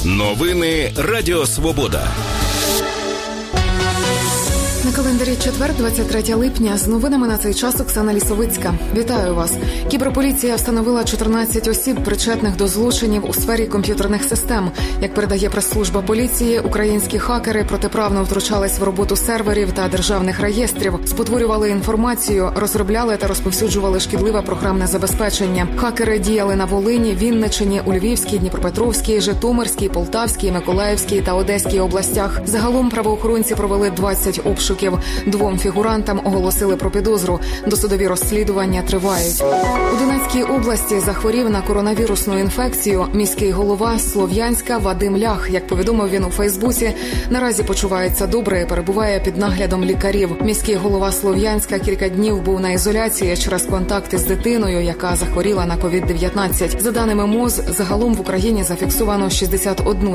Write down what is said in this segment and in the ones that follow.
Новини Радіо Свобода. На календарі четвер, 23 липня. З новинами на цей час Оксана Лісовицька. Вітаю вас. Кіберполіція встановила 14 осіб, причетних до злочинів у сфері комп'ютерних систем. Як передає прес-служба поліції, українські хакери протиправно втручались в роботу серверів та державних реєстрів, спотворювали інформацію, розробляли та розповсюджували шкідливе програмне забезпечення. Хакери діяли на Волині, Вінниччині, у Львівській, Дніпропетровській, Житомирській, Полтавській, Миколаївській та Одеській областях. Загалом правоохоронці провели 20 обшуків. 2 фігурантам оголосили про підозру. Досудові розслідування тривають. У Донецькій області захворів на коронавірусну інфекцію міський голова Слов'янська Вадим Лях. Як повідомив він у Фейсбуці, наразі почувається добре і перебуває під наглядом лікарів. Міський голова Слов'янська кілька днів був на ізоляції через контакти з дитиною, яка захворіла на COVID-19. За даними МОЗ, загалом в Україні зафіксовано 61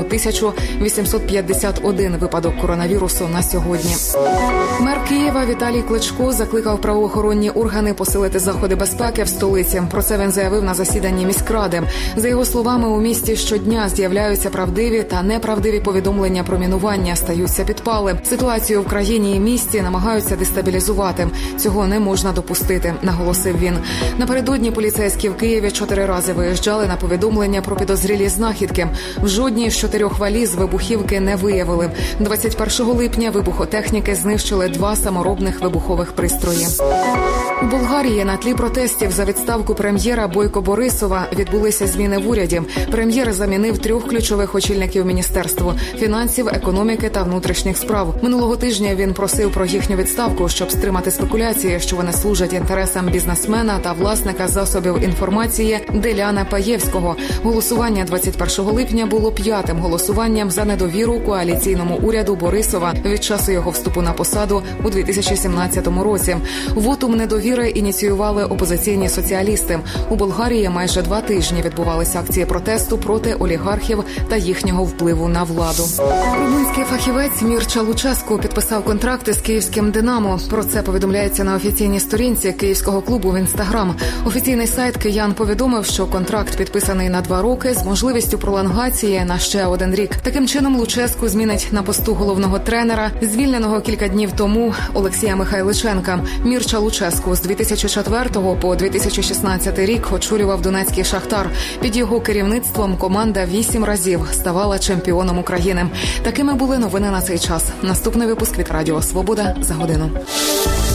851 випадок коронавірусу на сьогодні. Мер Києва Віталій Кличко закликав правоохоронні органи посилити заходи безпеки в столиці. Про це він заявив на засіданні міськради. За його словами, у місті щодня з'являються правдиві та неправдиві повідомлення про мінування, стаються підпали. Ситуацію в країні і місті намагаються дестабілізувати. Цього не можна допустити, наголосив він. Напередодні поліцейські в Києві 4 рази виїжджали на повідомлення про підозрілі знахідки. В жодній з 4 валіз вибухівки не виявили. 21 липня вибухотехніки знищили 2 саморобних вибухових пристрої. У Болгарії на тлі протестів за відставку прем'єра Бойко Борисова відбулися зміни в уряді. Прем'єр замінив 3 ключових очільників міністерства – фінансів, економіки та внутрішніх справ. Минулого тижня він просив про їхню відставку, щоб стримати спекуляції, що вони служать інтересам бізнесмена та власника засобів інформації Деляна Паєвського. Голосування 21 липня було 5-тим голосуванням за недовіру коаліційному уряду Борисова від часу його вступу на посаду у 2017 році. Вотум недовіри ініціювали опозиційні соціалісти. У Болгарії майже 2 тижні відбувалися акції протесту проти олігархів та їхнього впливу на владу. Румунський фахівець Мірча Луческу підписав контракти з київським «Динамо». Про це повідомляється на офіційній сторінці київського клубу в Інстаграм. Офіційний сайт «Киян» повідомив, що контракт підписаний на 2 роки з можливістю пролонгації на ще 1 рік. Таким чином Луческу змінить на посту головного тренера, звільненого кілька днів тому Олексія Михайличенка. Мірча Луческу з 2004 по 2016 рік очолював Донецький «Шахтар». Під його керівництвом команда 8 разів ставала чемпіоном України. Такими були новини на цей час. Наступний випуск від Радіо Свобода за годину.